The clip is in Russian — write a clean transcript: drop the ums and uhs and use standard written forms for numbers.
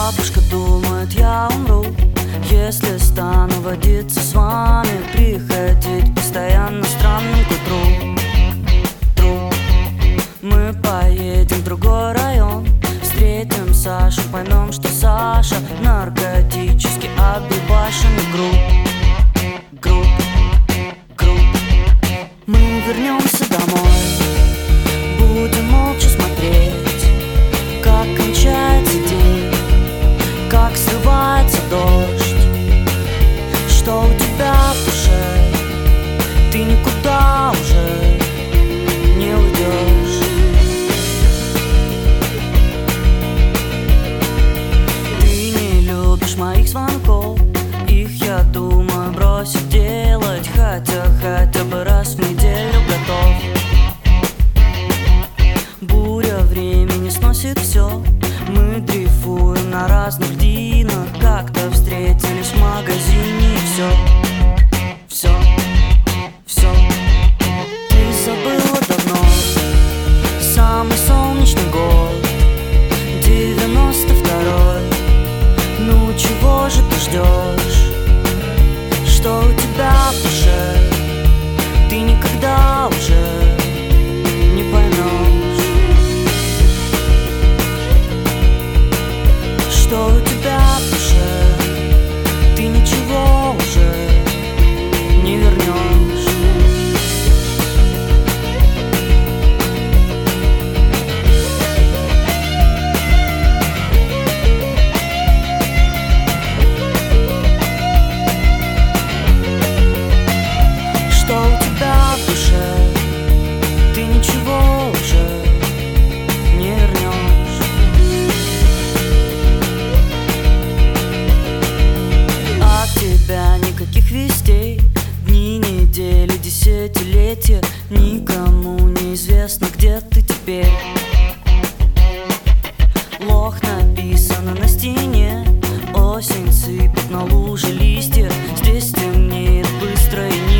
Бабушка думает, я умру, если стану водиться с вами, приходить постоянно странным к утру. Мы поедем в другой район, встретим Сашу, поймем, что Саша наркотически обебашенный груб. Мы вернемся домой, будем молча смотреть, как кончается день, как срывается дождь. Что у тебя в душе, ты никуда уже не уйдешь. Ты не любишь моих звонков, их, я думаю, бросить делать, хотя бы раз в неделю готов. Буря времени сносит все, мы дрейфуем на разных льдинах, как-то встретились в магазине и все. Ты забыла давно самый солнечный год, 92-й. Ну чего же ты ждешь? Что у тебя в душе, ты никогда уже не поймешь. Что у тебя в душе, ты ничего уже не вернешь. Что у тебя в душе, ты ничего уже не вернешь. От тебя никаких вестей, дни, недели, десятилетия, никому не известно, где ты теперь. Лох написано на стене, осень сыпет на луже листья, здесь темнеет быстро и не